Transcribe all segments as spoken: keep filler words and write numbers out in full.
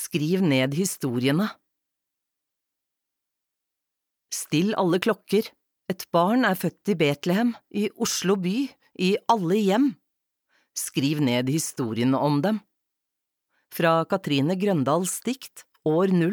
Skriv ned historiene. Still alle klokker. Et barn er født i Betlehem, i Oslo by, i alle hjem. Skriv ned historiene om dem. Fra Katrine Grøndals dikt, År null.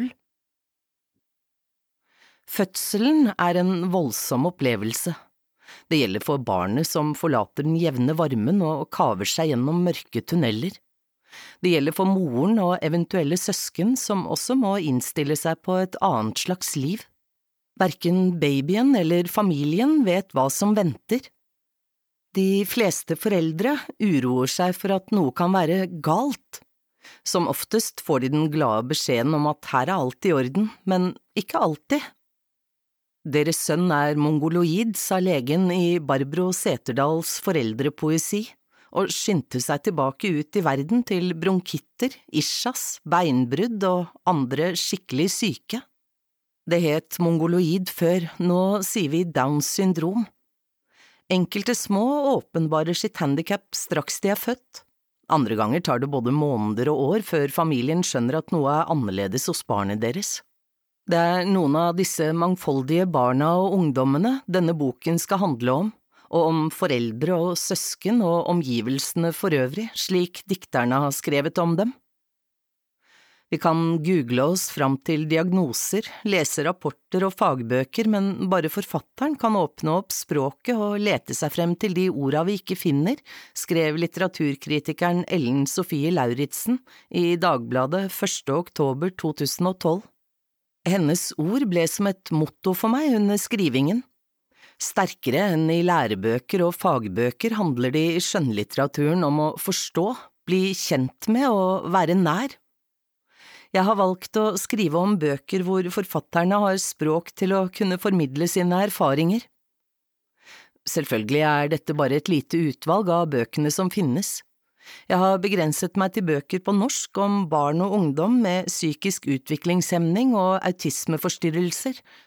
Fødselen er en voldsom opplevelse. Det gjelder for barnet som forlater den jevne varmen og kaver seg gjennom mørke tunneler. Det gjelder for moren og eventuelle søsken som også må innstille seg på et annet slags liv. Hverken babyen eller familien vet hva som venter. De fleste foreldre uroer seg for at noe kan være galt. Som oftest får de den glade beskjeden om at her er alt i orden, men ikke alltid. Deres sønn er mongoloid, sa legen i Barbro Seterdals foreldrepoesi, og skyndte seg tilbake ut i verden til bronkitter, ischias, beinbrudd og andre skikkelig syke. Det het mongoloid før, nå sier vi Downs syndrom. Enkelte små åpenbarer sitt handicap straks de er født. Andre ganger tar det både måneder og år før familien skjønner at noe er annerledes hos barnet deres. Det er noen av disse mangfoldige barna og ungdommene denne boken skal handle om, og om foreldre og søsken og omgivelsene for øvrig, slik dikterne har skrevet om dem. Vi kan google oss fram til diagnoser, lese rapporter og fagbøker, men bare forfatteren kan åpne opp språket og lete seg frem til de orda vi ikke finner, skrev litteraturkritikeren Ellen Sofie Lauritsen i Dagbladet første oktober to tusen og tolv. Hennes ord ble som et motto for meg under skrivingen. Sterkere enn i lærebøker og fagbøker handler det i skjønnlitteraturen om å forstå, bli kjent med og være nær. Jeg har valgt å skrive om bøker hvor forfatterne har språk til å kunne formidle sine erfaringer. Selvfølgelig er dette bare et lite utvalg av bøkene som finnes. Jeg har begrenset meg til bøker på norsk om barn og ungdom med psykisk utviklingshemning og autismeforstyrrelser,